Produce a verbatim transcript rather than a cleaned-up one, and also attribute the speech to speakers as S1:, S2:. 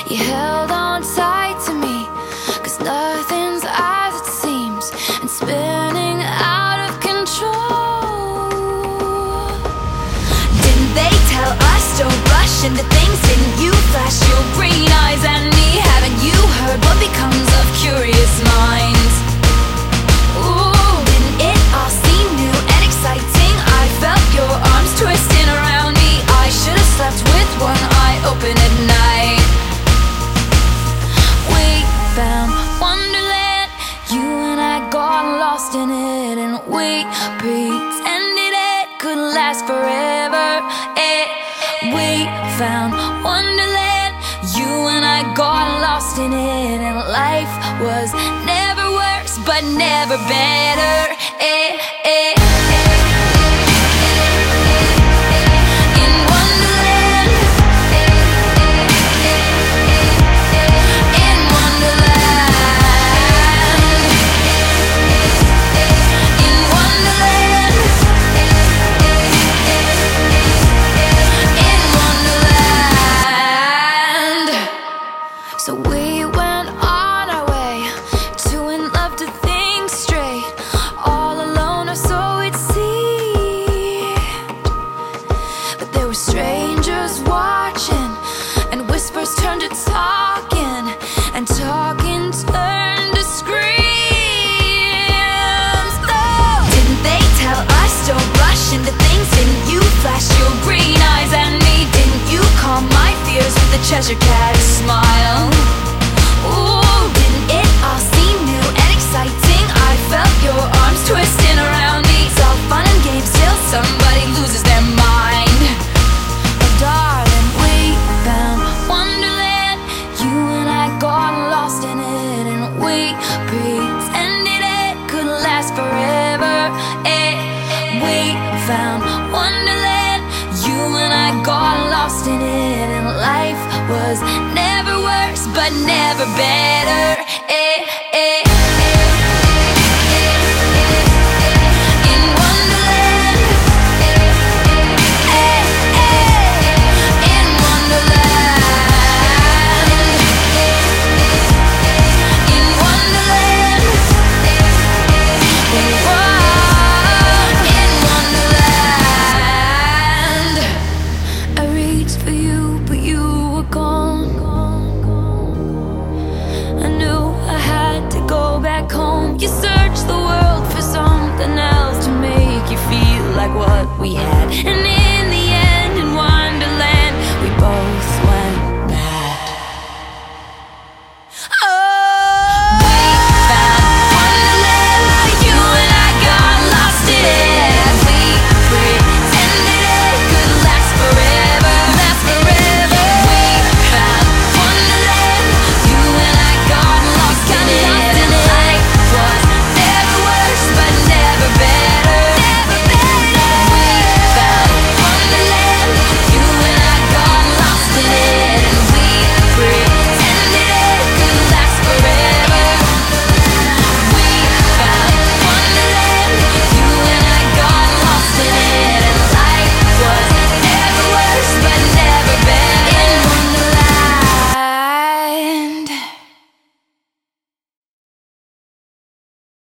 S1: You held on tight to me, 'cause nothing's as it seems, and spinning out of control. Didn't they tell us don't rush into things? Didn't you flash your green eyes at me? Haven't you heard what becomes of curious minds? Ooh, didn't it all seem new and exciting? I felt your arms twisting around me. I should have slept with one eye open at night. We found wonderland, you and I got lost in it, and we pretended it could last forever. Eh, we found wonderland, you and I got lost in it, and life was never worse, but never better. Eh, eh. So we went on our way, two in love to think straight, all alone or so it seemed. But there were strangers watching, and whispers turned to talking, and talking turned to screams. Oh! Didn't they tell us don't rush into things? Didn't you flash your green eyes at me? Didn't you calm my fears with a Cheshire Cat smile? Ooh, didn't it all seem new and exciting? I felt your arms twisting around me. It's all fun and games till somebody loses their mind. Oh darling, we found wonderland, you and I got lost in it, and we pretended it could last forever. Eh, we found wonderland, you and I got lost in it, and life was never worse, but never better. Eh, eh. In Wonderland. Eh, eh. In Wonderland. In Wonderland. We were in Wonderland. I reached for you, but you were gone. I knew I had to go back home. You searched the world for something else to make you feel like what we had, and